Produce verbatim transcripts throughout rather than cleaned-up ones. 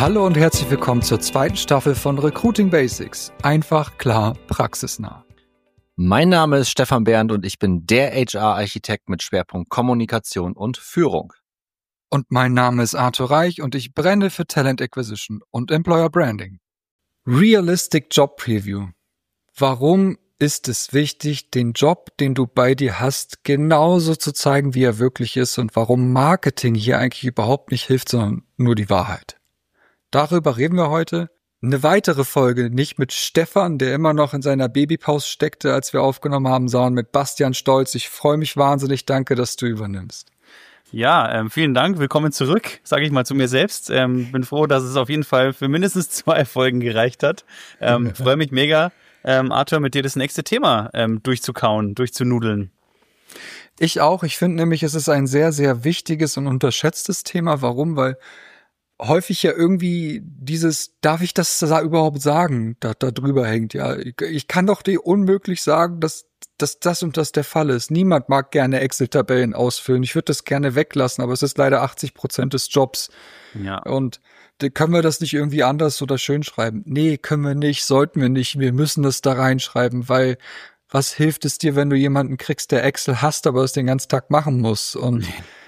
Hallo und herzlich willkommen zur zweiten Staffel von Recruiting Basics. Einfach, klar, praxisnah. Mein Name ist Stefan Bernd und ich bin der H R-Architekt mit Schwerpunkt Kommunikation und Führung. Und mein Name ist Arthur Reich und ich brenne für Talent Acquisition und Employer Branding. Realistic Job Preview. Warum ist es wichtig, den Job, den du bei dir hast, genauso zu zeigen, wie er wirklich ist und warum Marketing hier eigentlich überhaupt nicht hilft, sondern nur die Wahrheit? Darüber reden wir heute. Eine weitere Folge, nicht mit Stefan, der immer noch in seiner Babypause steckte, als wir aufgenommen haben, sondern mit Bastian Stolz. Ich freue mich wahnsinnig. Danke, dass du übernimmst. Ja, ähm, vielen Dank. Willkommen zurück, sage ich mal zu mir selbst. Ähm, bin froh, dass es auf jeden Fall für mindestens zwei Folgen gereicht hat. Ähm, freue mich mega, ähm, Arthur, mit dir das nächste Thema ähm, durchzukauen, durchzunudeln. Ich auch. Ich finde nämlich, es ist ein sehr, sehr wichtiges und unterschätztes Thema. Warum? Weil häufig ja irgendwie dieses, darf ich das da überhaupt sagen, da, da drüber hängt. Ja, ich, ich kann doch dir unmöglich sagen, dass, dass das und das der Fall ist. Niemand mag gerne Excel-Tabellen ausfüllen. Ich würde das gerne weglassen, aber es ist leider achtzig Prozent des Jobs. Ja. Und können wir das nicht irgendwie anders oder schön schreiben? Nee, können wir nicht, sollten wir nicht. Wir müssen das da reinschreiben, weil was hilft es dir, wenn du jemanden kriegst, der Excel hasst, aber es den ganzen Tag machen muss? Und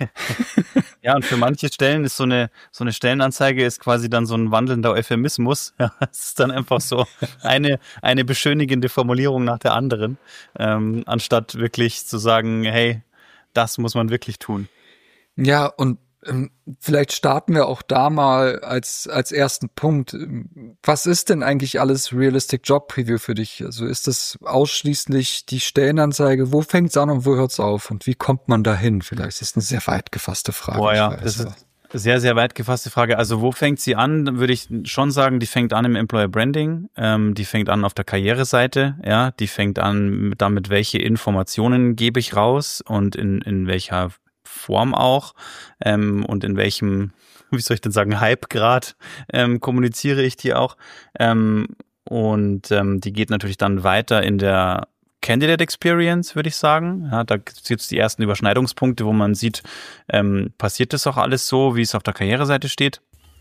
ja, und für manche Stellen ist so eine so eine Stellenanzeige ist quasi dann so ein wandelnder Euphemismus. Ja, es ist dann einfach so eine eine beschönigende Formulierung nach der anderen, ähm, anstatt wirklich zu sagen, hey, das muss man wirklich tun. Ja, und ähm, vielleicht starten wir auch da mal als als ersten Punkt. Was ist denn eigentlich alles Realistic Job Preview für dich? Also ist das ausschließlich die Stellenanzeige? Wo fängt's an und wo hört's auf? Und wie kommt man dahin? Vielleicht ist eine sehr weit gefasste Frage. Boah, ja, das ist eine sehr, sehr weit gefasste Frage. Also wo fängt sie an? Dann würde ich schon sagen, die fängt an im Employer Branding. Ähm, die fängt an auf der Karriereseite. Ja, die fängt an damit, welche Informationen gebe ich raus und in in welcher Form auch ähm, und in welchem, wie soll ich denn sagen, Hypegrad ähm, kommuniziere ich die auch. Ähm, und ähm, die geht natürlich dann weiter in der Candidate Experience, würde ich sagen. Ja, da gibt es die ersten Überschneidungspunkte, wo man sieht, ähm, passiert das auch alles so, wie es auf der Karriereseite steht.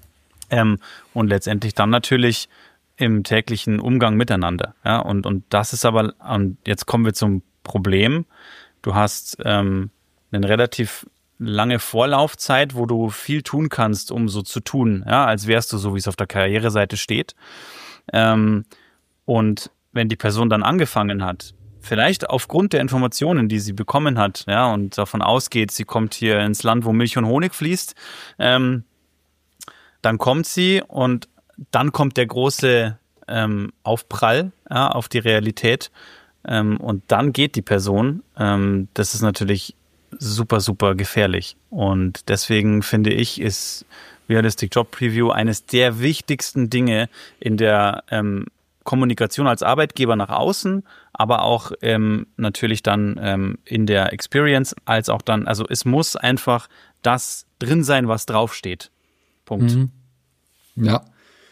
Ähm, und letztendlich dann natürlich im täglichen Umgang miteinander. Ja, und, und das ist aber, und jetzt kommen wir zum Problem. Du hast ähm, eine relativ lange Vorlaufzeit, wo du viel tun kannst, um so zu tun, ja, als wärst du so, wie es auf der Karriereseite steht. Ähm, und wenn die Person dann angefangen hat, vielleicht aufgrund der Informationen, die sie bekommen hat, ja, und davon ausgeht, sie kommt hier ins Land, wo Milch und Honig fließt, ähm, dann kommt sie und dann kommt der große ähm, Aufprall, ja, auf die Realität, ähm, und dann geht die Person. Ähm, das ist natürlich super, super gefährlich. Und deswegen finde ich, ist Realistic Job Preview eines der wichtigsten Dinge in der ähm, Kommunikation als Arbeitgeber nach außen, aber auch ähm, natürlich dann ähm, in der Experience, als auch dann, also es muss einfach das drin sein, was draufsteht. Punkt. Mhm. Ja.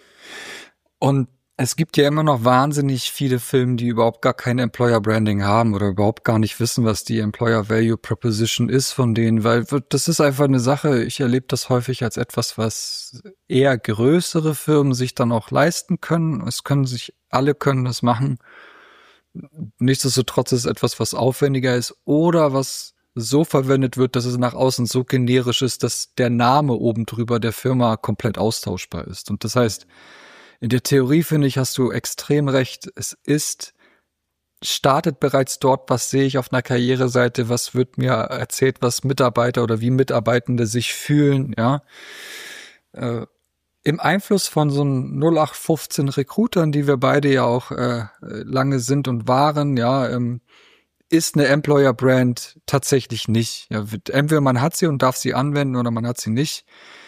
Und es gibt ja immer noch wahnsinnig viele Firmen, die überhaupt gar kein Employer Branding haben oder überhaupt gar nicht wissen, was die Employer Value Proposition ist von denen, weil das ist einfach eine Sache, ich erlebe das häufig als etwas, was eher größere Firmen sich dann auch leisten können. Es können sich, alle können das machen. Nichtsdestotrotz ist es etwas, was aufwendiger ist oder was so verwendet wird, dass es nach außen so generisch ist, dass der Name oben drüber der Firma komplett austauschbar ist. Und das heißt, in der Theorie, finde ich, hast du extrem recht. Es ist, startet bereits dort, was sehe ich auf einer Karriereseite, was wird mir erzählt, was Mitarbeiter oder wie Mitarbeitende sich fühlen, ja. Äh, im Einfluss von so null acht fünfzehn Recruitern, die wir beide ja auch äh, lange sind und waren, ja, ähm, ist eine Employer Brand tatsächlich nicht. Ja, entweder man hat sie und darf sie anwenden oder man hat sie nicht.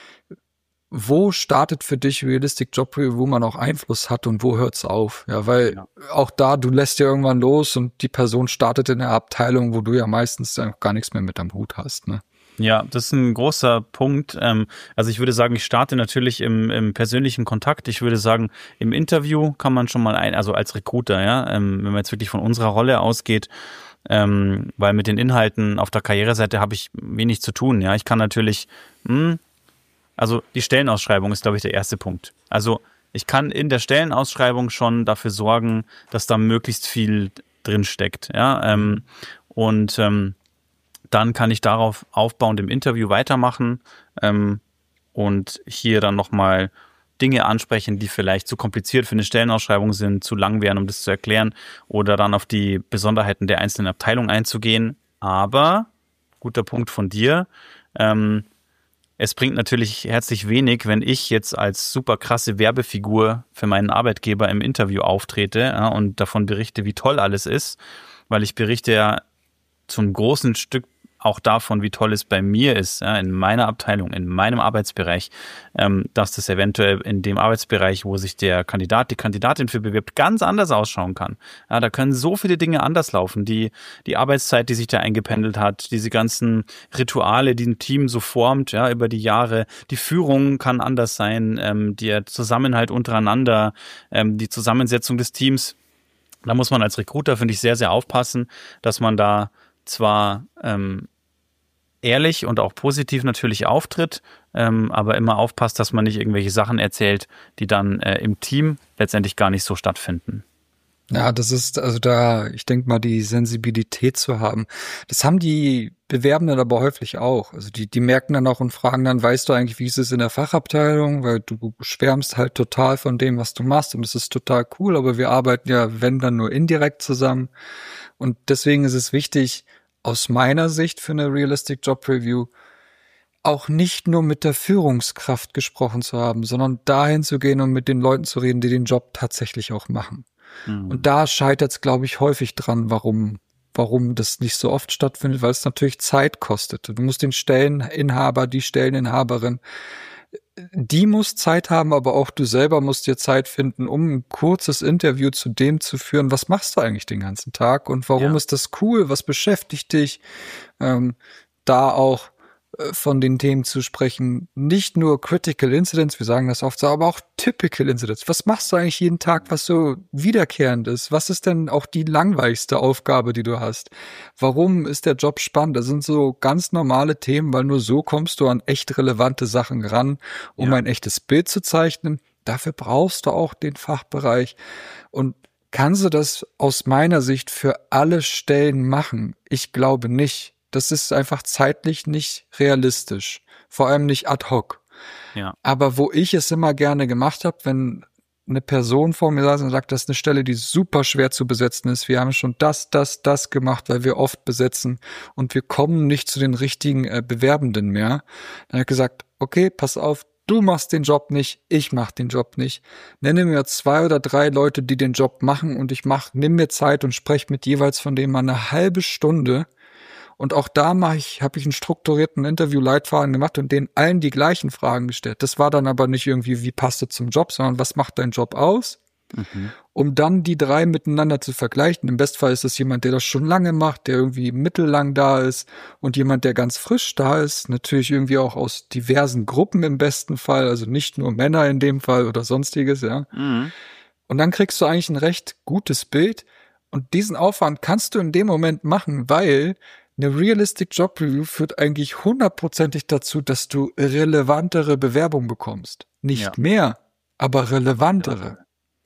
Wo startet für dich Realistic Job Preview, wo man auch Einfluss hat und wo hört's auf? Ja, weil ja. Auch da, du lässt ja irgendwann los und die Person startet in der Abteilung, wo du ja meistens dann gar nichts mehr mit am Hut hast, ne? Ja, das ist ein großer Punkt. Also ich würde sagen, ich starte natürlich im, im persönlichen Kontakt. Ich würde sagen, im Interview kann man schon mal ein, also als Recruiter, ja, wenn man jetzt wirklich von unserer Rolle ausgeht, weil mit den Inhalten auf der Karriereseite habe ich wenig zu tun. Ja, ich kann natürlich, mh, also die Stellenausschreibung ist, glaube ich, der erste Punkt. Also ich kann in der Stellenausschreibung schon dafür sorgen, dass da möglichst viel drin steckt. Ja? Ähm, und ähm, dann kann ich darauf aufbauend im Interview weitermachen ähm, und hier dann nochmal Dinge ansprechen, die vielleicht zu kompliziert für eine Stellenausschreibung sind, zu lang wären, um das zu erklären, oder dann auf die Besonderheiten der einzelnen Abteilungen einzugehen. Aber, guter Punkt von dir, ähm, es bringt natürlich herzlich wenig, wenn ich jetzt als super krasse Werbefigur für meinen Arbeitgeber im Interview auftrete, ja, und davon berichte, wie toll alles ist, weil ich berichte ja zum großen Stück auch davon, wie toll es bei mir ist, ja, in meiner Abteilung, in meinem Arbeitsbereich, ähm, dass das eventuell in dem Arbeitsbereich, wo sich der Kandidat, die Kandidatin für bewirbt, ganz anders ausschauen kann. Ja, da können so viele Dinge anders laufen. Die, die Arbeitszeit, die sich da eingependelt hat, diese ganzen Rituale, die ein Team so formt, ja, über die Jahre. Die Führung kann anders sein, ähm, der Zusammenhalt untereinander, ähm, die Zusammensetzung des Teams. Da muss man als Recruiter, finde ich, sehr, sehr aufpassen, dass man da zwar ähm, ehrlich und auch positiv natürlich auftritt, ähm, aber immer aufpasst, dass man nicht irgendwelche Sachen erzählt, die dann äh, im Team letztendlich gar nicht so stattfinden. Ja, das ist also da, ich denke mal, die Sensibilität zu haben. Das haben die Bewerbenden aber häufig auch. Also die, die merken dann auch und fragen dann, weißt du eigentlich, wie ist es in der Fachabteilung? Weil du schwärmst halt total von dem, was du machst und es ist total cool, aber wir arbeiten ja, wenn dann nur indirekt zusammen. Und deswegen ist es wichtig, aus meiner Sicht für eine Realistic Job Review auch nicht nur mit der Führungskraft gesprochen zu haben, sondern dahin zu gehen und mit den Leuten zu reden, die den Job tatsächlich auch machen. Mhm. Und da scheitert es, glaube ich, häufig dran, warum, warum das nicht so oft stattfindet, weil es natürlich Zeit kostet. Du musst den Stelleninhaber, die Stelleninhaberin, die muss Zeit haben, aber auch du selber musst dir Zeit finden, um ein kurzes Interview zu dem zu führen, was machst du eigentlich den ganzen Tag und warum ja. ist das cool, was beschäftigt dich, ähm, da auch äh, von den Themen zu sprechen, nicht nur Critical Incidents, wir sagen das oft so, aber auch Typical Incidents. Was machst du eigentlich jeden Tag, was so wiederkehrend ist? Was ist denn auch die langweiligste Aufgabe, die du hast? Warum ist der Job spannend? Das sind so ganz normale Themen, weil nur so kommst du an echt relevante Sachen ran, um ja. ein echtes Bild zu zeichnen. Dafür brauchst du auch den Fachbereich. Und kannst du das aus meiner Sicht für alle Stellen machen? Ich glaube nicht. Das ist einfach zeitlich nicht realistisch. Vor allem nicht ad hoc. Ja. Aber wo ich es immer gerne gemacht habe, wenn eine Person vor mir saß und sagt, das ist eine Stelle, die super schwer zu besetzen ist. Wir haben schon das, das, das gemacht, weil wir oft besetzen und wir kommen nicht zu den richtigen äh, Bewerbenden mehr. Dann habe ich gesagt, okay, pass auf, du machst den Job nicht, ich mach den Job nicht. Nenne mir zwei oder drei Leute, die den Job machen und ich mach, nimm mir Zeit und spreche mit jeweils von denen mal eine halbe Stunde. Und auch da mache ich, habe ich einen strukturierten Interview-Leitfaden gemacht und denen allen die gleichen Fragen gestellt. Das war dann aber nicht irgendwie, wie passt du zum Job, sondern was macht dein Job aus? Mhm. Um dann die drei miteinander zu vergleichen. Im Bestfall ist es jemand, der das schon lange macht, der irgendwie mittellang da ist und jemand, der ganz frisch da ist. Natürlich irgendwie auch aus diversen Gruppen im besten Fall, also nicht nur Männer in dem Fall oder sonstiges, ja. Mhm. Und dann kriegst du eigentlich ein recht gutes Bild. Und diesen Aufwand kannst du in dem Moment machen, weil eine Realistic Job Review führt eigentlich hundertprozentig dazu, dass du relevantere Bewerbungen bekommst. Nicht ja. mehr, aber relevantere. Ja.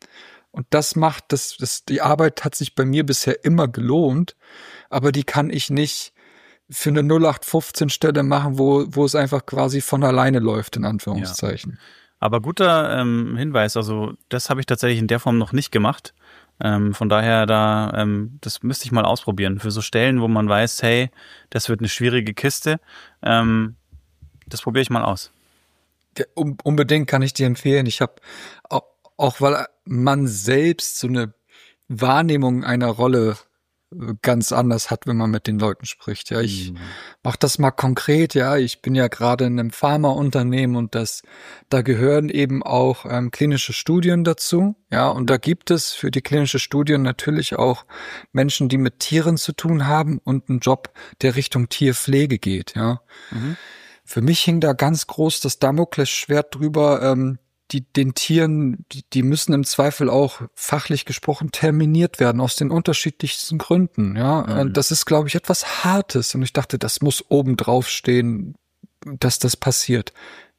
Und das macht, das, das, die Arbeit hat sich bei mir bisher immer gelohnt, aber die kann ich nicht für eine null acht fünfzehn Stelle machen, wo, wo es einfach quasi von alleine läuft, in Anführungszeichen. Ja. Aber guter ähm, Hinweis, also das habe ich tatsächlich in der Form noch nicht gemacht. Ähm, von daher, da ähm, das müsste ich mal ausprobieren. Für so Stellen, wo man weiß, hey, das wird eine schwierige Kiste, ähm, das probiere ich mal aus. Ja, um, unbedingt kann ich dir empfehlen. Ich habe auch, auch, weil man selbst so eine Wahrnehmung einer Rolle ganz anders hat, wenn man mit den Leuten spricht. Ja, ich mhm. mach das mal konkret. Ja, ich bin ja gerade in einem Pharmaunternehmen und das, da gehören eben auch ähm, klinische Studien dazu. Ja, und da gibt es für die klinische Studien natürlich auch Menschen, die mit Tieren zu tun haben und einen Job, der Richtung Tierpflege geht. Ja, mhm. Für mich hing da ganz groß das Damoklesschwert drüber. Ähm, Die, den Tieren, die, die müssen im Zweifel auch fachlich gesprochen terminiert werden, aus den unterschiedlichsten Gründen, ja. Mhm. Das ist, glaube ich, etwas Hartes und ich dachte, das muss oben drauf stehen, dass das passiert.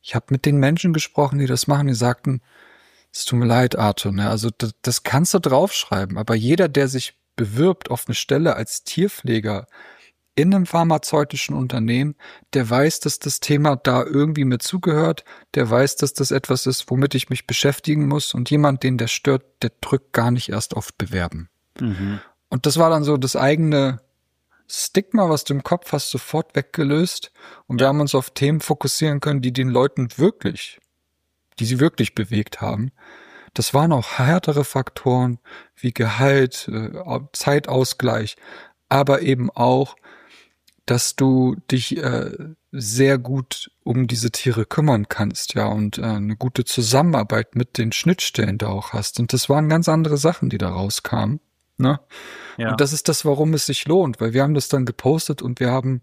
Ich habe mit den Menschen gesprochen, die das machen, die sagten, es tut mir leid, Arthur, ne? Also das, das kannst du draufschreiben, aber jeder, der sich bewirbt auf eine Stelle als Tierpfleger in einem pharmazeutischen Unternehmen, der weiß, dass das Thema da irgendwie mit zugehört, der weiß, dass das etwas ist, womit ich mich beschäftigen muss, und jemand, den der stört, der drückt gar nicht erst auf Bewerben. Mhm. Und das war dann so das eigene Stigma, was du im Kopf hast, sofort weggelöst, und wir haben uns auf Themen fokussieren können, die den Leuten wirklich, die sie wirklich bewegt haben. Das waren auch härtere Faktoren wie Gehalt, Zeitausgleich, aber eben auch, dass du dich äh, sehr gut um diese Tiere kümmern kannst, ja, und äh, eine gute Zusammenarbeit mit den Schnittstellen da auch hast. Und das waren ganz andere Sachen, die da rauskamen, ne? Ja. Und das ist das, warum es sich lohnt, weil wir haben das dann gepostet und wir haben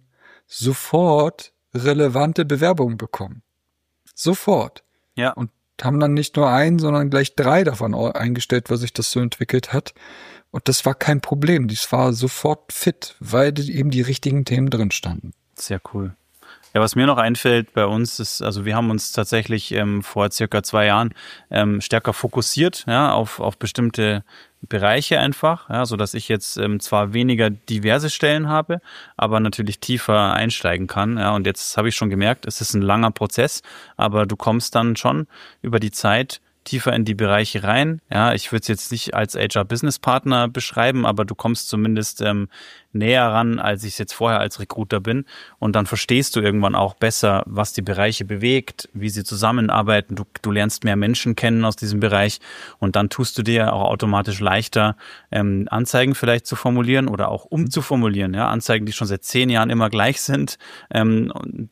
sofort relevante Bewerbungen bekommen. Sofort. Ja. Und haben dann nicht nur einen, sondern gleich drei davon eingestellt, weil sich das so entwickelt hat. Und das war kein Problem. Dies war sofort fit, weil eben die richtigen Themen drin standen. Sehr cool. Ja, was mir noch einfällt bei uns ist, also wir haben uns tatsächlich ähm, vor circa zwei Jahren ähm, stärker fokussiert, ja, auf auf bestimmte Bereiche einfach, ja, so dass ich jetzt ähm, zwar weniger diverse Stellen habe, aber natürlich tiefer einsteigen kann. Ja, und jetzt habe ich schon gemerkt, es ist ein langer Prozess, aber du kommst dann schon über die Zeit tiefer in die Bereiche rein. Ja, ich würde es jetzt nicht als H R-Business-Partner beschreiben, aber du kommst zumindest ähm, näher ran, als ich es jetzt vorher als Recruiter bin. Und dann verstehst du irgendwann auch besser, was die Bereiche bewegt, wie sie zusammenarbeiten. Du, du lernst mehr Menschen kennen aus diesem Bereich, und dann tust du dir auch automatisch leichter, ähm, Anzeigen vielleicht zu formulieren oder auch umzuformulieren. Ja, Anzeigen, die schon seit zehn Jahren immer gleich sind, ähm,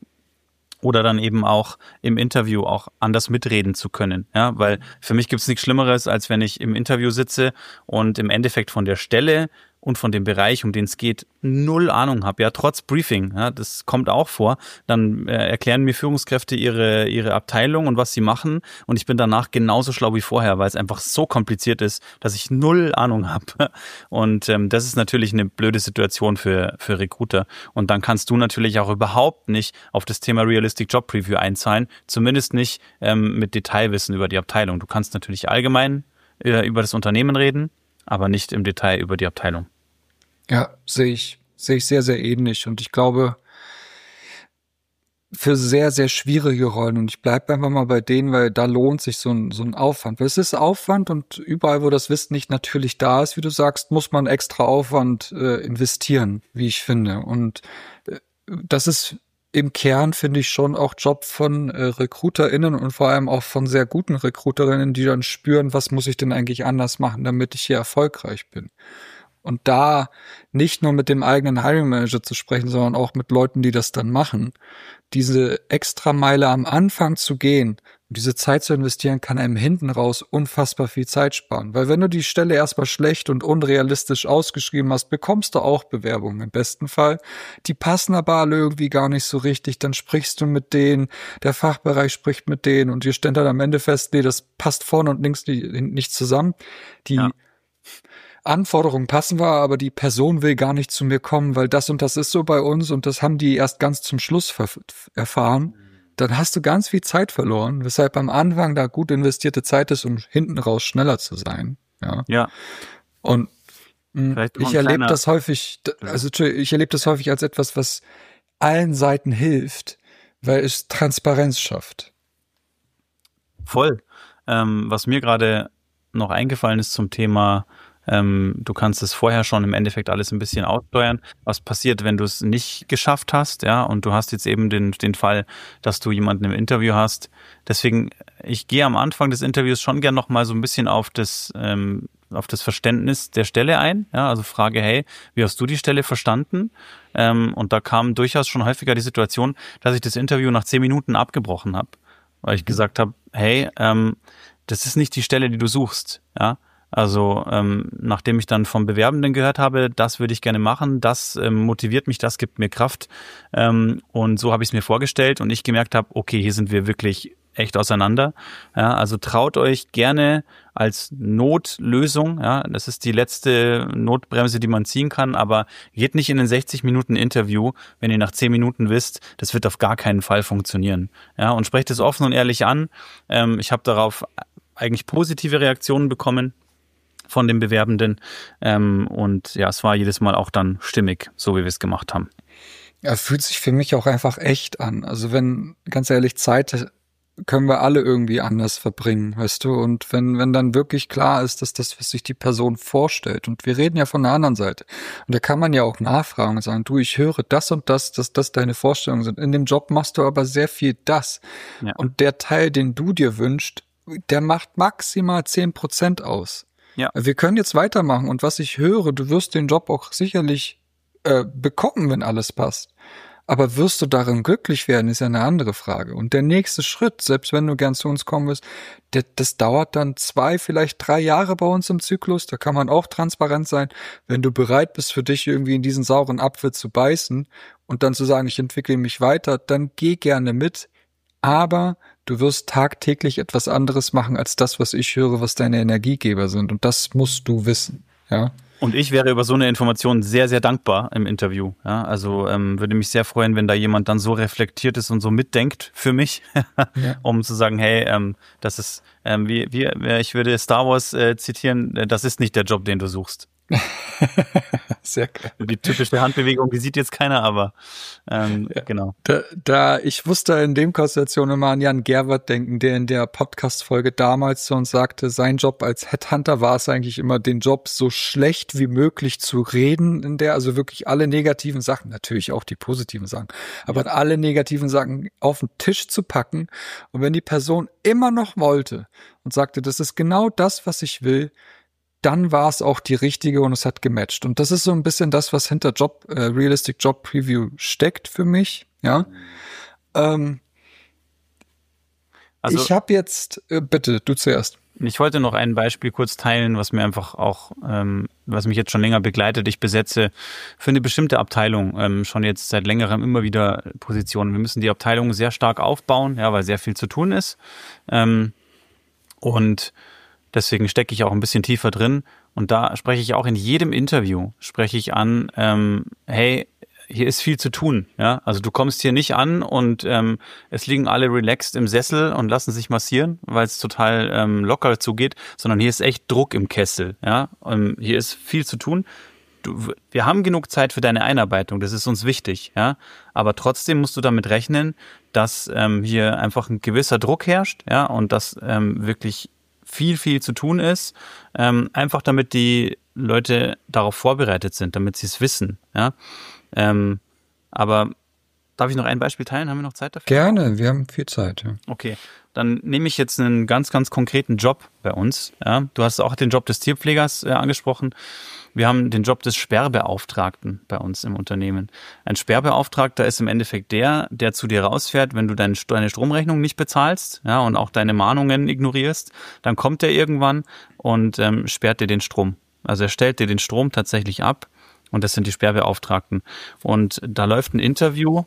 oder dann eben auch im Interview auch anders mitreden zu können. Ja, weil für mich gibt es nichts Schlimmeres, als wenn ich im Interview sitze und im Endeffekt von der Stelle und von dem Bereich, um den es geht, null Ahnung habe, ja, trotz Briefing, ja, das kommt auch vor. Dann äh, erklären mir Führungskräfte ihre ihre Abteilung und was sie machen, und ich bin danach genauso schlau wie vorher, weil es einfach so kompliziert ist, dass ich null Ahnung habe. Und ähm, das ist natürlich eine blöde Situation für für Recruiter. Und dann kannst du natürlich auch überhaupt nicht auf das Thema Realistic Job Preview einzahlen, zumindest nicht ähm, mit Detailwissen über die Abteilung. Du kannst natürlich allgemein äh, über das Unternehmen reden, aber nicht im Detail über die Abteilung. Ja, sehe ich, sehe ich sehr, sehr ähnlich. Und ich glaube, für sehr, sehr schwierige Rollen, und ich bleibe einfach mal bei denen, weil da lohnt sich so ein, so ein Aufwand. Weil es ist Aufwand, und überall, wo das Wissen nicht natürlich da ist, wie du sagst, muss man extra Aufwand äh, investieren, wie ich finde. Und äh, das ist im Kern, finde ich, schon auch Job von äh, RecruiterInnen und vor allem auch von sehr guten RecruiterInnen, die dann spüren, was muss ich denn eigentlich anders machen, damit ich hier erfolgreich bin. Und da nicht nur mit dem eigenen Hiring Manager zu sprechen, sondern auch mit Leuten, die das dann machen, diese Extrameile am Anfang zu gehen und diese Zeit zu investieren, kann einem hinten raus unfassbar viel Zeit sparen. Weil wenn du die Stelle erstmal schlecht und unrealistisch ausgeschrieben hast, bekommst du auch Bewerbungen im besten Fall. Die passen aber alle irgendwie gar nicht so richtig. Dann sprichst du mit denen, der Fachbereich spricht mit denen, und ihr stellt dann am Ende fest, nee, das passt vorne und links nicht zusammen. Die ja. Anforderungen passen wir, aber die Person will gar nicht zu mir kommen, weil das und das ist so bei uns, und das haben die erst ganz zum Schluss erfahren. Dann hast du ganz viel Zeit verloren, weshalb am Anfang da gut investierte Zeit ist, um hinten raus schneller zu sein. Ja. Ja. Und mh, ich erlebe das häufig, also ich erlebe das häufig als etwas, was allen Seiten hilft, weil es Transparenz schafft. Voll. Ähm, was mir gerade noch eingefallen ist zum Thema, Ähm, du kannst es vorher schon im Endeffekt alles ein bisschen aussteuern. Was passiert, wenn du es nicht geschafft hast, ja, und du hast jetzt eben den, den Fall, dass du jemanden im Interview hast. Deswegen, ich gehe am Anfang des Interviews schon gern noch mal so ein bisschen auf das, ähm, auf das Verständnis der Stelle ein, ja, also frage, hey, wie hast du die Stelle verstanden? Ähm, und da kam durchaus schon häufiger die Situation, dass ich das Interview nach zehn Minuten abgebrochen habe, weil ich gesagt habe, hey, ähm, das ist nicht die Stelle, die du suchst, ja. Also ähm, nachdem ich dann vom Bewerbenden gehört habe, das würde ich gerne machen, das ähm, motiviert mich, das gibt mir Kraft, ähm, und so habe ich es mir vorgestellt, und ich gemerkt habe, okay, hier sind wir wirklich echt auseinander. Ja, also traut euch gerne als Notlösung, ja, das ist die letzte Notbremse, die man ziehen kann, aber geht nicht in ein sechzig Minuten Interview, wenn ihr nach zehn Minuten wisst, das wird auf gar keinen Fall funktionieren. Ja, und sprecht es offen und ehrlich an. Ähm, ich habe darauf eigentlich positive Reaktionen bekommen von den Bewerbenden. Ähm, und ja, es war jedes Mal auch dann stimmig, so wie wir es gemacht haben. Ja, fühlt sich für mich auch einfach echt an. Also wenn, ganz ehrlich, Zeit können wir alle irgendwie anders verbringen, weißt du? Und wenn, wenn dann wirklich klar ist, dass das, was sich die Person vorstellt, und wir reden ja von der anderen Seite, und da kann man ja auch nachfragen und sagen, du, ich höre das und das, dass das deine Vorstellungen sind. In dem Job machst du aber sehr viel das. Ja. Und der Teil, den du dir wünschst, der macht maximal zehn Prozent aus. Ja. Wir können jetzt weitermachen, und was ich höre, du wirst den Job auch sicherlich äh, bekommen, wenn alles passt. Aber wirst du darin glücklich werden, ist ja eine andere Frage. Und der nächste Schritt, selbst wenn du gern zu uns kommen willst, der, das dauert dann zwei, vielleicht drei Jahre bei uns im Zyklus. Da kann man auch transparent sein. Wenn du bereit bist, für dich irgendwie in diesen sauren Apfel zu beißen und dann zu sagen, ich entwickle mich weiter, dann geh gerne mit. Aber du wirst tagtäglich etwas anderes machen als das, was ich höre, was deine Energiegeber sind. Und das musst du wissen, ja. Und ich wäre über so eine Information sehr, sehr dankbar im Interview. Ja, also ähm, würde mich sehr freuen, wenn da jemand dann so reflektiert ist und so mitdenkt für mich, ja. um zu sagen, hey, ähm, das ist, ähm, wie, wie, ich würde Star Wars äh, zitieren, das ist nicht der Job, den du suchst. Sehr geil. Die typische Handbewegung, die sieht jetzt keiner, aber ähm, ja, genau. Da, da ich wusste in dem Konstellation immer an Jan Gerwert denken, der in der Podcast-Folge damals zu uns sagte, sein Job als Headhunter war es eigentlich immer, den Job so schlecht wie möglich zu reden, in der also wirklich alle negativen Sachen, natürlich auch die positiven Sachen, aber ja. alle negativen Sachen auf den Tisch zu packen. Und wenn die Person immer noch wollte und sagte, das ist genau das, was ich will, dann war es auch die richtige und es hat gematcht. Und das ist so ein bisschen das, was hinter Job, äh, Realistic Job Preview steckt für mich, ja. Ähm, also, ich habe jetzt, äh, bitte, du zuerst. Ich wollte noch ein Beispiel kurz teilen, was mir einfach auch, ähm, was mich jetzt schon länger begleitet. Ich besetze für eine bestimmte Abteilung ähm, schon jetzt seit längerem immer wieder Positionen. Wir müssen die Abteilung sehr stark aufbauen, ja, weil sehr viel zu tun ist. Ähm, und Deswegen stecke ich auch ein bisschen tiefer drin. Und da spreche ich auch in jedem Interview, spreche ich an, ähm, hey, hier ist viel zu tun. Ja, also du kommst hier nicht an und ähm, es liegen alle relaxed im Sessel und lassen sich massieren, weil es total ähm, locker zugeht, sondern hier ist echt Druck im Kessel. Ja, und hier ist viel zu tun. Du, wir haben genug Zeit für deine Einarbeitung, das ist uns wichtig. Ja, aber trotzdem musst du damit rechnen, dass ähm, hier einfach ein gewisser Druck herrscht. Ja, und dass ähm, wirklich viel, viel zu tun ist, ähm, einfach damit die Leute darauf vorbereitet sind, damit sie es wissen. Ja? Ähm, aber darf ich noch ein Beispiel teilen? Haben wir noch Zeit dafür? Gerne, wir haben viel Zeit. Ja. Okay, dann nehme ich jetzt einen ganz, ganz konkreten Job bei uns. Ja? Du hast auch den Job des Tierpflegers äh, angesprochen. Wir haben den Job des Sperrbeauftragten bei uns im Unternehmen. Ein Sperrbeauftragter ist im Endeffekt der, der zu dir rausfährt, wenn du deine, deine Stromrechnung nicht bezahlst, ja, und auch deine Mahnungen ignorierst, dann kommt er irgendwann und ähm, sperrt dir den Strom. Also er stellt dir den Strom tatsächlich ab und das sind die Sperrbeauftragten. Und da läuft ein Interview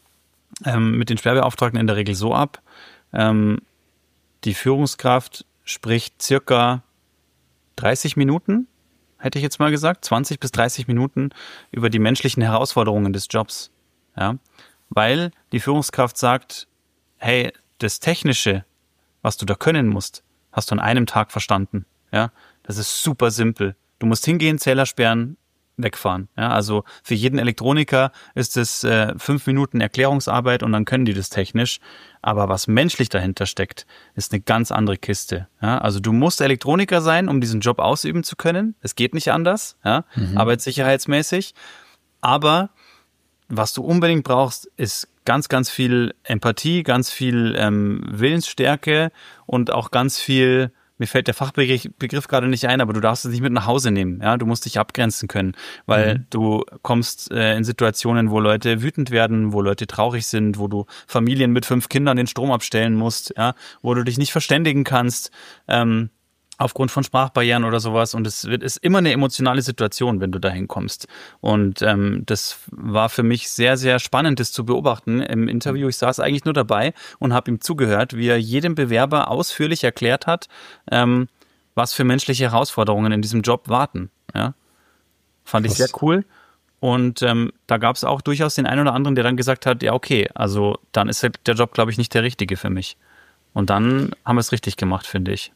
ähm, mit den Sperrbeauftragten in der Regel so ab, ähm, die Führungskraft spricht circa dreißig Minuten, hätte ich jetzt mal gesagt, zwanzig bis dreißig Minuten über die menschlichen Herausforderungen des Jobs. Ja? Weil die Führungskraft sagt, hey, das Technische, was du da können musst, hast du an einem Tag verstanden. Ja? Das ist super simpel. Du musst hingehen, Zähler sperren, wegfahren. Ja? Also für jeden Elektroniker ist es äh, fünf Minuten Erklärungsarbeit und dann können die das technisch. Aber was menschlich dahinter steckt, ist eine ganz andere Kiste. Ja, also du musst Elektroniker sein, um diesen Job ausüben zu können. Es geht nicht anders, ja, mhm. arbeitssicherheitsmäßig. Aber was du unbedingt brauchst, ist ganz, ganz viel Empathie, ganz viel ähm, Willensstärke und auch ganz viel, mir fällt der Fachbegriff Begriff gerade nicht ein, aber du darfst es nicht mit nach Hause nehmen. Ja, du musst dich abgrenzen können, weil mhm. du kommst äh, in Situationen, wo Leute wütend werden, wo Leute traurig sind, wo du Familien mit fünf Kindern den Strom abstellen musst, ja, wo du dich nicht verständigen kannst. Ähm, aufgrund von Sprachbarrieren oder sowas. Und es wird ist immer eine emotionale Situation, wenn du da hinkommst. Und ähm, das war für mich sehr, sehr spannend, das zu beobachten im Interview. Ich saß eigentlich nur dabei und habe ihm zugehört, wie er jedem Bewerber ausführlich erklärt hat, ähm, was für menschliche Herausforderungen in diesem Job warten. Ja? Fand ich sehr cool. Und ähm, da gab es auch durchaus den einen oder anderen, der dann gesagt hat, ja okay, also dann ist der Job, glaube ich, nicht der richtige für mich. Und dann haben wir es richtig gemacht, finde ich.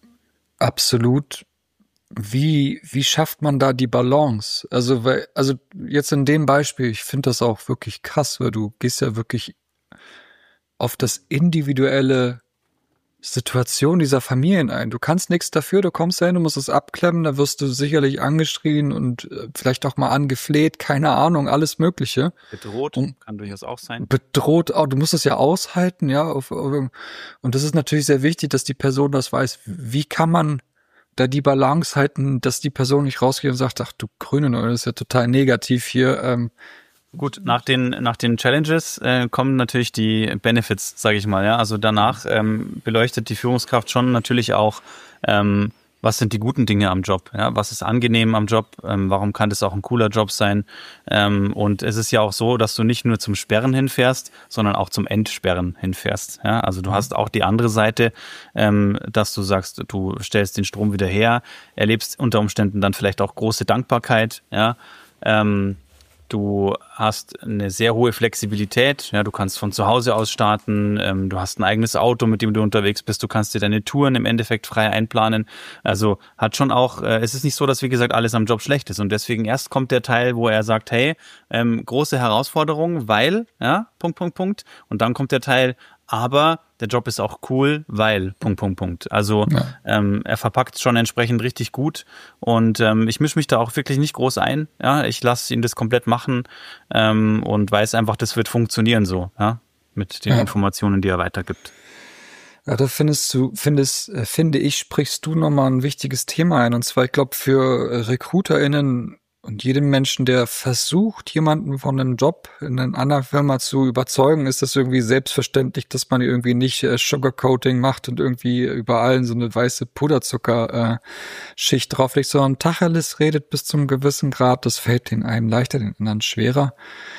Absolut. Wie, wie schafft man da die Balance? Also, weil, also jetzt in dem Beispiel, ich finde das auch wirklich krass, weil du gehst ja wirklich auf das individuelle Situation dieser Familien ein. Du kannst nichts dafür, du kommst dahin, du musst es abklemmen, da wirst du sicherlich angeschrien und äh, vielleicht auch mal angefleht, keine Ahnung, alles Mögliche. Bedroht, und kann durchaus auch sein. Bedroht, auch, du musst es ja aushalten, ja. Auf, auf, und das ist natürlich sehr wichtig, dass die Person das weiß. Wie kann man da die Balance halten, dass die Person nicht rausgeht und sagt, ach du Grüne, das ist ja total negativ hier. Ähm, Gut, nach den nach den Challenges äh, kommen natürlich die Benefits, sage ich mal. Ja, also danach ähm, beleuchtet die Führungskraft schon natürlich auch, ähm, was sind die guten Dinge am Job? Ja, was ist angenehm am Job? Ähm, warum kann das auch ein cooler Job sein? Ähm, und es ist ja auch so, dass du nicht nur zum Sperren hinfährst, sondern auch zum Entsperren hinfährst. Ja, also du hast auch die andere Seite, ähm, dass du sagst, du stellst den Strom wieder her, erlebst unter Umständen dann vielleicht auch große Dankbarkeit. Ja. Ähm, Du hast eine sehr hohe Flexibilität, ja, du kannst von zu Hause aus starten, ähm, du hast ein eigenes Auto, mit dem du unterwegs bist, du kannst dir deine Touren im Endeffekt frei einplanen. Also hat schon auch, äh, es ist nicht so, dass wie gesagt alles am Job schlecht ist und deswegen erst kommt der Teil, wo er sagt, hey, ähm, große Herausforderung, weil, ja, Punkt, Punkt, Punkt. Und dann kommt der Teil, aber der Job ist auch cool, weil, Punkt, Punkt, Punkt. Also ja. ähm, er verpackt es schon entsprechend richtig gut und ähm, ich mische mich da auch wirklich nicht groß ein. Ja, ich lasse ihn das komplett machen ähm, und weiß einfach, das wird funktionieren so, ja, mit den ja. Informationen, die er weitergibt. Ja, da findest du, findest, finde ich, sprichst du nochmal ein wichtiges Thema ein. Und zwar, ich glaube, für RecruiterInnen und jedem Menschen, der versucht, jemanden von einem Job in einer anderen Firma zu überzeugen, ist das irgendwie selbstverständlich, dass man irgendwie nicht äh, Sugarcoating macht und irgendwie überall so eine weiße Puderzucker-Schicht äh, drauflegt, sondern Tacheles redet bis zum gewissen Grad. Das fällt den einen leichter, den anderen schwerer.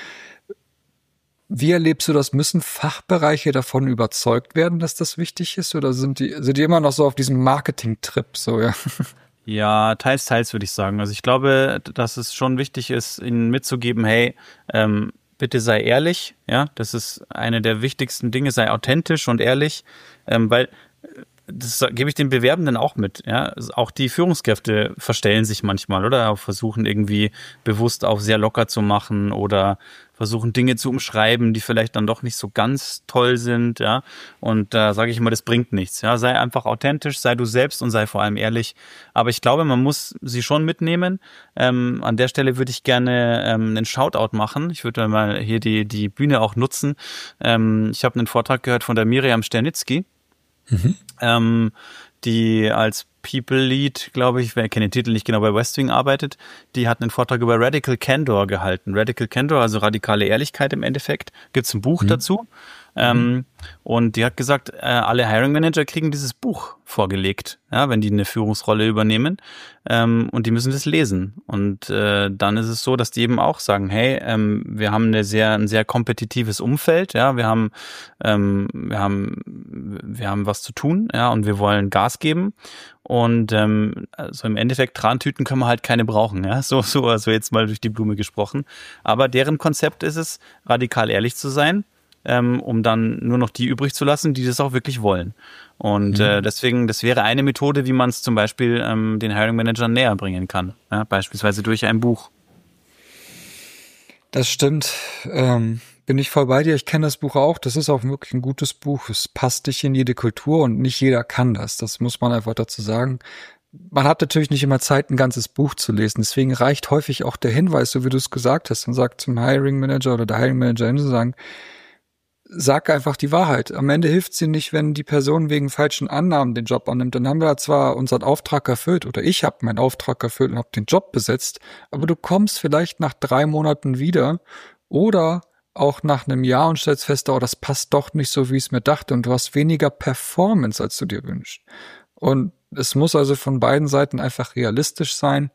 Wie erlebst du das? Müssen Fachbereiche davon überzeugt werden, dass das wichtig ist? Oder sind die, sind die immer noch so auf diesem Marketing-Trip so, ja? Ja, teils, teils würde ich sagen. Also ich glaube, dass es schon wichtig ist, ihnen mitzugeben, hey, ähm, bitte sei ehrlich, ja, das ist eine der wichtigsten Dinge, sei authentisch und ehrlich, ähm, weil das gebe ich den Bewerbenden auch mit, ja, auch die Führungskräfte verstellen sich manchmal, oder versuchen irgendwie bewusst auch sehr locker zu machen oder versuchen Dinge zu umschreiben, die vielleicht dann doch nicht so ganz toll sind, ja, und da äh, sage ich immer, das bringt nichts, ja, sei einfach authentisch, sei du selbst und sei vor allem ehrlich, aber ich glaube, man muss sie schon mitnehmen. Ähm, an der Stelle würde ich gerne ähm, einen Shoutout machen, ich würde mal hier die die Bühne auch nutzen. Ähm, ich habe einen Vortrag gehört von der Miriam Sternitzky, mhm. ähm, die als People Lead, glaube ich, ich kenne den Titel nicht genau, bei West Wing arbeitet, die hat einen Vortrag über Radical Candor gehalten. Radical Candor, also radikale Ehrlichkeit im Endeffekt, gibt's ein Buch mhm. dazu. Ähm, und die hat gesagt, äh, alle Hiring Manager kriegen dieses Buch vorgelegt, ja, wenn die eine Führungsrolle übernehmen, ähm, und die müssen das lesen. Und äh, dann ist es so, dass die eben auch sagen, hey, ähm, wir haben eine sehr, ein sehr kompetitives Umfeld, ja, wir haben, ähm, wir haben, wir haben was zu tun, ja, und wir wollen Gas geben. Und ähm, also im Endeffekt, Trantüten können wir halt keine brauchen, ja, so, so, also jetzt mal durch die Blume gesprochen. Aber deren Konzept ist es, radikal ehrlich zu sein, ähm, um dann nur noch die übrig zu lassen, die das auch wirklich wollen. Und mhm. äh, deswegen, das wäre eine Methode, wie man es zum Beispiel ähm, den Hiring Managern näher bringen kann, ja, beispielsweise durch ein Buch. Das stimmt. Ähm Bin ich voll bei dir. Ich kenne das Buch auch. Das ist auch wirklich ein gutes Buch. Es passt nicht in jede Kultur und nicht jeder kann das. Das muss man einfach dazu sagen. Man hat natürlich nicht immer Zeit, ein ganzes Buch zu lesen. Deswegen reicht häufig auch der Hinweis, so wie du es gesagt hast, und sagt zum Hiring Manager oder der Hiring Managerin zu sagen, sag einfach die Wahrheit. Am Ende hilft sie nicht, wenn die Person wegen falschen Annahmen den Job annimmt. Dann haben wir zwar unseren Auftrag erfüllt oder ich habe meinen Auftrag erfüllt und habe den Job besetzt, aber du kommst vielleicht nach drei Monaten wieder oder auch nach einem Jahr und stellst fest, oh, das passt doch nicht so, wie ich es mir dachte und du hast weniger Performance, als du dir wünschst. Und es muss also von beiden Seiten einfach realistisch sein.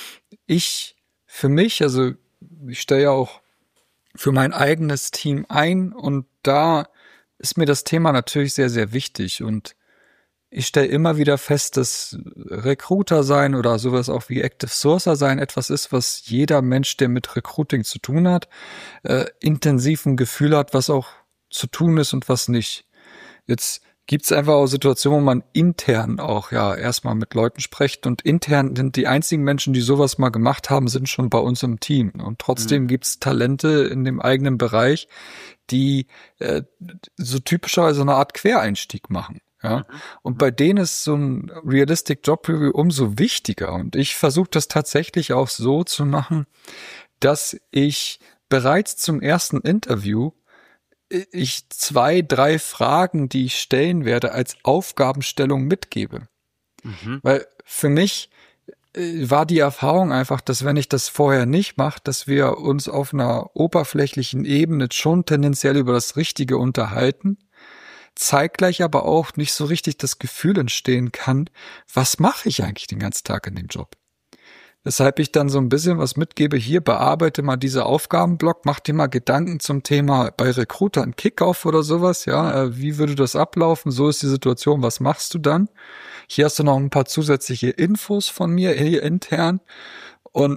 Ich, für mich, also ich stelle ja auch für mein eigenes Team ein und da ist mir das Thema natürlich sehr, sehr wichtig und ich stelle immer wieder fest, dass Recruiter sein oder sowas auch wie Active Sourcer sein etwas ist, was jeder Mensch, der mit Recruiting zu tun hat, äh, intensiv ein Gefühl hat, was auch zu tun ist und was nicht. Jetzt gibt es einfach auch Situationen, wo man intern auch ja erstmal mit Leuten spricht und intern sind die einzigen Menschen, die sowas mal gemacht haben, sind schon bei uns im Team. Und trotzdem mhm. gibt es Talente in dem eigenen Bereich, die äh, so typischerweise eine Art Quereinstieg machen. Ja, mhm. und bei denen ist so ein Realistic Job Review umso wichtiger. Und ich versuche das tatsächlich auch so zu machen, dass ich bereits zum ersten Interview ich zwei, drei Fragen, die ich stellen werde, als Aufgabenstellung mitgebe. Mhm. Weil für mich äh, war die Erfahrung einfach, dass wenn ich das vorher nicht mache, dass wir uns auf einer oberflächlichen Ebene schon tendenziell über das Richtige unterhalten, zeitgleich aber auch nicht so richtig das Gefühl entstehen kann, was mache ich eigentlich den ganzen Tag in dem Job? Weshalb ich dann so ein bisschen was mitgebe, hier bearbeite mal diese Aufgabenblock, mach dir mal Gedanken zum Thema bei Recruitern Kickoff oder sowas, ja, äh, wie würde das ablaufen, so ist die Situation, was machst du dann? Hier hast du noch ein paar zusätzliche Infos von mir hier intern und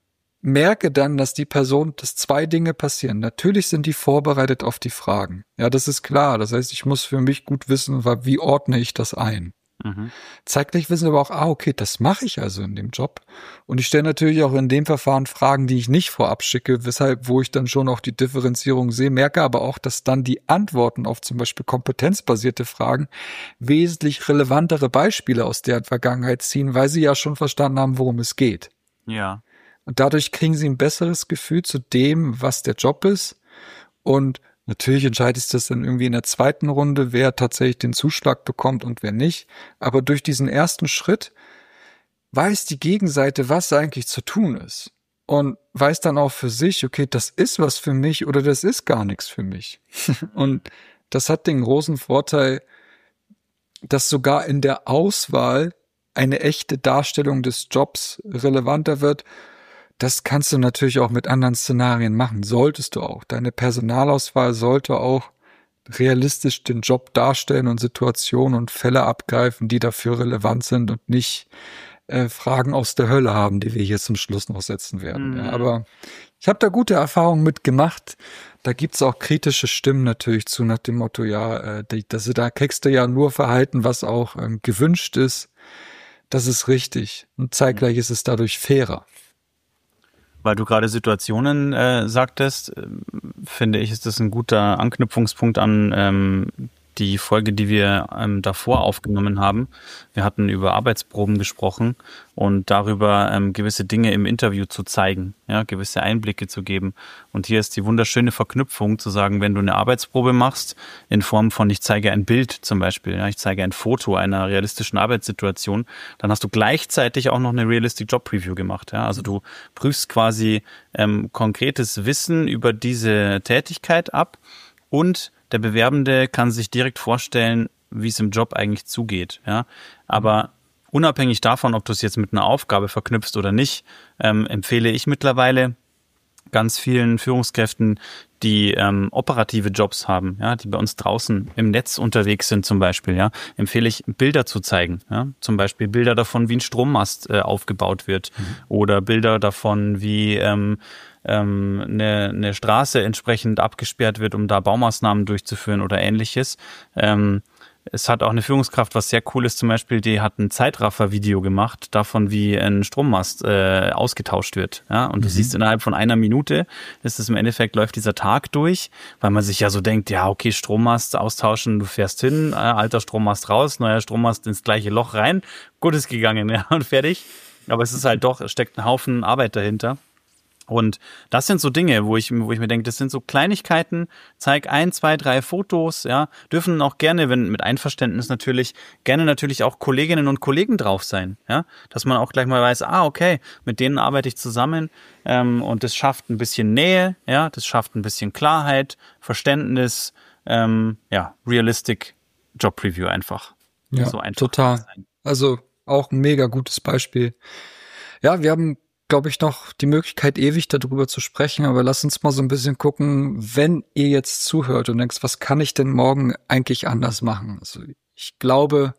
merke dann, dass die Person, dass zwei Dinge passieren. Natürlich sind die vorbereitet auf die Fragen. Ja, das ist klar. Das heißt, ich muss für mich gut wissen, wie ordne ich das ein. Mhm. Zeitgleich wissen aber auch, ah, okay, das mache ich also in dem Job. Und ich stelle natürlich auch in dem Verfahren Fragen, die ich nicht vorab schicke, weshalb, wo ich dann schon auch die Differenzierung sehe, merke aber auch, dass dann die Antworten auf zum Beispiel kompetenzbasierte Fragen wesentlich relevantere Beispiele aus deren Vergangenheit ziehen, weil sie ja schon verstanden haben, worum es geht. Ja. Und dadurch kriegen sie ein besseres Gefühl zu dem, was der Job ist. Und natürlich entscheidet sich das dann irgendwie in der zweiten Runde, wer tatsächlich den Zuschlag bekommt und wer nicht. Aber durch diesen ersten Schritt weiß die Gegenseite, was eigentlich zu tun ist. Und weiß dann auch für sich, okay, das ist was für mich oder das ist gar nichts für mich. Und das hat den großen Vorteil, dass sogar in der Auswahl eine echte Darstellung des Jobs relevanter wird. Das kannst du natürlich auch mit anderen Szenarien machen, solltest du auch. Deine Personalauswahl sollte auch realistisch den Job darstellen und Situationen und Fälle abgreifen, die dafür relevant sind und nicht äh, Fragen aus der Hölle haben, die wir hier zum Schluss noch setzen werden. Mhm. Ja, aber ich habe da gute Erfahrungen mitgemacht. Da gibt's auch kritische Stimmen natürlich zu, nach dem Motto, ja, äh, die, das, da kriegst du ja nur Verhalten, was auch ähm, gewünscht ist. Das ist richtig. Und zeitgleich ist es dadurch fairer. Weil du gerade Situationen äh, sagtest, äh, finde ich, ist das ein guter Anknüpfungspunkt an ähm, die Folge, die wir ähm, davor aufgenommen haben. Wir hatten über Arbeitsproben gesprochen und darüber, ähm, gewisse Dinge im Interview zu zeigen, ja, gewisse Einblicke zu geben. Und hier ist die wunderschöne Verknüpfung zu sagen, wenn du eine Arbeitsprobe machst, in Form von ich zeige ein Bild zum Beispiel, ja, ich zeige ein Foto einer realistischen Arbeitssituation, dann hast du gleichzeitig auch noch eine Realistic Job Review gemacht. Ja? Also du prüfst quasi ähm, konkretes Wissen über diese Tätigkeit ab und der Bewerbende kann sich direkt vorstellen, wie es im Job eigentlich zugeht. Ja? Aber unabhängig davon, ob du es jetzt mit einer Aufgabe verknüpfst oder nicht, ähm, empfehle ich mittlerweile ganz vielen Führungskräften, die ähm, operative Jobs haben, ja, die bei uns draußen im Netz unterwegs sind zum Beispiel, ja, empfehle ich Bilder zu zeigen, ja, zum Beispiel Bilder davon, wie ein Strommast äh, aufgebaut wird mhm. oder Bilder davon, wie ähm, ähm, eine, eine Straße entsprechend abgesperrt wird, um da Baumaßnahmen durchzuführen oder ähnliches. Ähm, Es hat auch eine Führungskraft, was sehr cool ist, zum Beispiel, die hat ein Zeitraffer-Video gemacht, davon, wie ein Strommast äh, ausgetauscht wird. Ja? Und du mhm. siehst innerhalb von einer Minute, ist es im Endeffekt, läuft dieser Tag durch, weil man sich ja so denkt, ja, okay, Strommast austauschen, du fährst hin, äh, alter Strommast raus, neuer Strommast ins gleiche Loch rein, gut ist gegangen, ja, und fertig. Aber es ist halt doch, es steckt ein Haufen Arbeit dahinter. Und das sind so Dinge, wo ich, wo ich mir denke, das sind so Kleinigkeiten, zeig ein, zwei, drei Fotos, ja, dürfen auch gerne, wenn mit Einverständnis natürlich, gerne natürlich auch Kolleginnen und Kollegen drauf sein, ja, dass man auch gleich mal weiß, ah, okay, mit denen arbeite ich zusammen, ähm, und das schafft ein bisschen Nähe, ja, das schafft ein bisschen Klarheit, Verständnis, ähm, ja, Realistic Job Review einfach. Ja, so einfach total. Also auch ein mega gutes Beispiel. Ja, wir haben, glaube ich, noch die Möglichkeit, ewig darüber zu sprechen, aber lass uns mal so ein bisschen gucken, wenn ihr jetzt zuhört und denkst, was kann ich denn morgen eigentlich anders machen? Also ich glaube,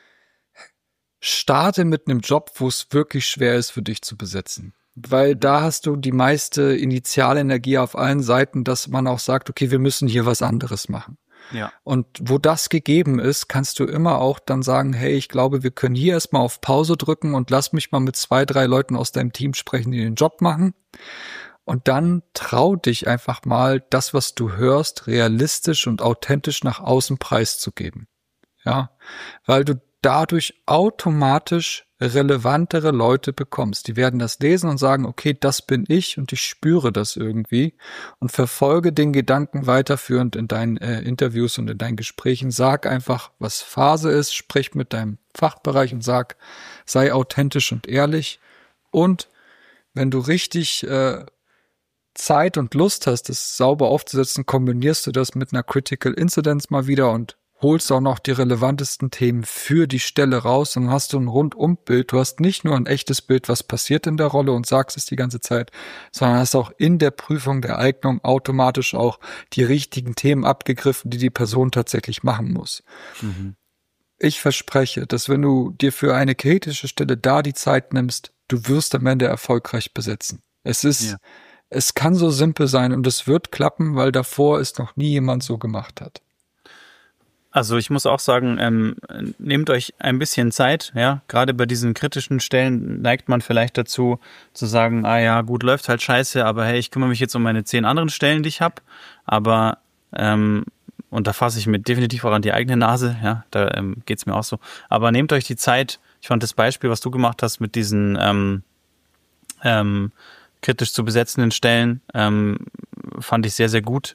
starte mit einem Job, wo es wirklich schwer ist für dich zu besetzen. Weil da hast du die meiste Initialenergie auf allen Seiten, dass man auch sagt, okay, wir müssen hier was anderes machen. Ja. Und wo das gegeben ist, kannst du immer auch dann sagen, hey, ich glaube, wir können hier erstmal auf Pause drücken und lass mich mal mit zwei, drei Leuten aus deinem Team sprechen, die den Job machen. Und dann trau dich einfach mal, das, was du hörst, realistisch und authentisch nach außen preiszugeben. Ja, weil du dadurch automatisch relevantere Leute bekommst. Die werden das lesen und sagen, okay, das bin ich und ich spüre das irgendwie und verfolge den Gedanken weiterführend in deinen äh, Interviews und in deinen Gesprächen. Sag einfach, was Phase ist, sprich mit deinem Fachbereich und sag, sei authentisch und ehrlich. Und wenn du richtig äh, Zeit und Lust hast, das sauber aufzusetzen, kombinierst du das mit einer Critical Incidence mal wieder und holst auch noch die relevantesten Themen für die Stelle raus und hast du ein Rundumbild. Du hast nicht nur ein echtes Bild, was passiert in der Rolle und sagst es die ganze Zeit, sondern hast auch in der Prüfung der Eignung automatisch auch die richtigen Themen abgegriffen, die die Person tatsächlich machen muss. Mhm. Ich verspreche, dass wenn du dir für eine kritische Stelle da die Zeit nimmst, du wirst am Ende erfolgreich besetzen. Es ist, ja. Es kann so simpel sein und es wird klappen, weil davor es noch nie jemand so gemacht hat. Also ich muss auch sagen, ähm, nehmt euch ein bisschen Zeit, ja, gerade bei diesen kritischen Stellen neigt man vielleicht dazu zu sagen, ah ja, gut, läuft halt scheiße, aber hey, ich kümmere mich jetzt um meine zehn anderen Stellen, die ich habe, aber ähm, und da fasse ich mir definitiv auch an die eigene Nase, ja, da ähm, geht's mir auch so, aber nehmt euch die Zeit. Ich fand das Beispiel, was du gemacht hast mit diesen ähm, ähm, kritisch zu besetzenden Stellen, ähm, fand ich sehr, sehr gut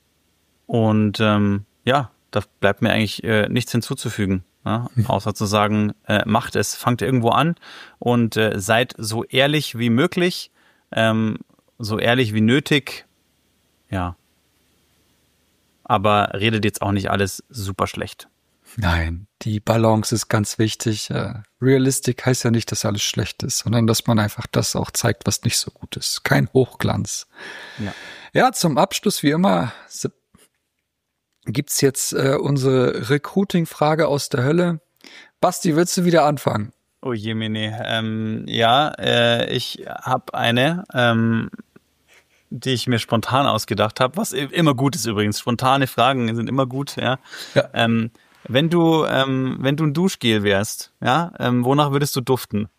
und ähm, ja, da bleibt mir eigentlich äh, nichts hinzuzufügen, ja? Außer zu sagen, äh, macht es, fangt irgendwo an und äh, seid so ehrlich wie möglich, ähm, so ehrlich wie nötig, ja. Aber redet jetzt auch nicht alles super schlecht. Nein, die Balance ist ganz wichtig. Äh, Realistic heißt ja nicht, dass alles schlecht ist, sondern dass man einfach das auch zeigt, was nicht so gut ist. Kein Hochglanz. Ja, ja, zum Abschluss wie immer gibt's jetzt äh, unsere Recruiting-Frage aus der Hölle. Basti, willst du wieder anfangen? Oh je, Mene. Ähm, ja, äh, ich habe eine, ähm, die ich mir spontan ausgedacht habe, was immer gut ist übrigens. Spontane Fragen sind immer gut, ja. ja. Ähm, wenn du, ähm, wenn du ein Duschgel wärst, ja, ähm, wonach würdest du duften?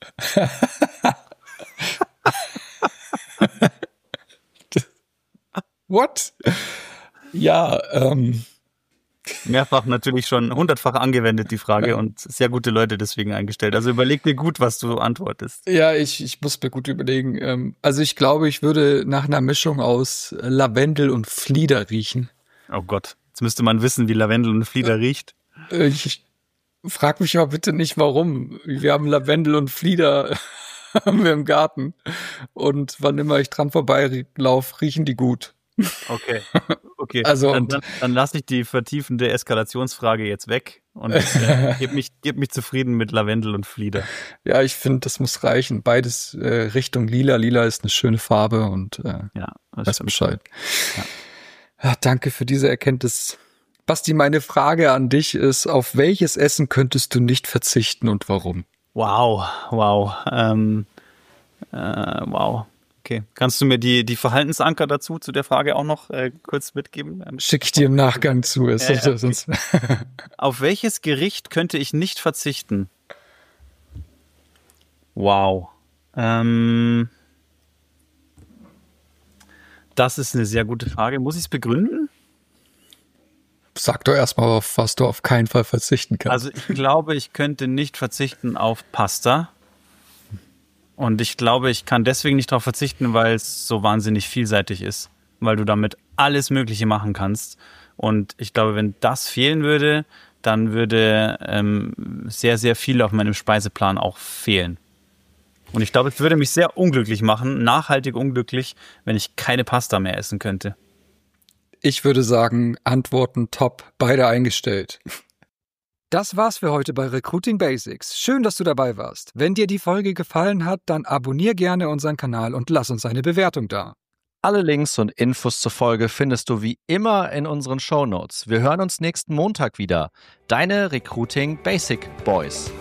What? Ja, ähm. Mehrfach natürlich schon hundertfach angewendet, die Frage, und sehr gute Leute deswegen eingestellt. Also überleg dir gut, was du antwortest. Ja, ich, ich muss mir gut überlegen. Ähm, also ich glaube, ich würde nach einer Mischung aus Lavendel und Flieder riechen. Oh Gott, jetzt müsste man wissen, wie Lavendel und Flieder riecht. Ich, ich frag mich aber bitte nicht, warum. Wir haben Lavendel und Flieder haben wir im Garten. Und wann immer ich dran vorbeilaufe, riechen die gut. Okay, okay. Also dann, dann, dann lasse ich die vertiefende Eskalationsfrage jetzt weg und äh, gebe mich, geb mich zufrieden mit Lavendel und Flieder. Ja, ich finde, das muss reichen. Beides äh, Richtung Lila. Lila ist eine schöne Farbe und äh, ja, weiß Bescheid. Ja. Ja, danke für diese Erkenntnis. Basti, meine Frage an dich ist, auf welches Essen könntest du nicht verzichten und warum? Wow, wow, ähm, äh, wow. Okay, kannst du mir die, die Verhaltensanker dazu, zu der Frage auch noch äh, kurz mitgeben? Schicke ich dir im Nachgang zu. Ist äh, okay. sonst Auf welches Gericht könnte ich nicht verzichten? Wow. Ähm, das ist eine sehr gute Frage. Muss ich es begründen? Sag doch erstmal, auf was du auf keinen Fall verzichten kannst. Also ich glaube, ich könnte nicht verzichten auf Pasta. Und ich glaube, ich kann deswegen nicht darauf verzichten, weil es so wahnsinnig vielseitig ist. Weil du damit alles Mögliche machen kannst. Und ich glaube, wenn das fehlen würde, dann würde ähm, sehr, sehr viel auf meinem Speiseplan auch fehlen. Und ich glaube, es würde mich sehr unglücklich machen, nachhaltig unglücklich, wenn ich keine Pasta mehr essen könnte. Ich würde sagen, Antworten top, beide eingestellt. Das war's für heute bei Recruiting Basics. Schön, dass du dabei warst. Wenn dir die Folge gefallen hat, dann abonnier gerne unseren Kanal und lass uns eine Bewertung da. Alle Links und Infos zur Folge findest du wie immer in unseren Shownotes. Wir hören uns nächsten Montag wieder. Deine Recruiting Basic Boys.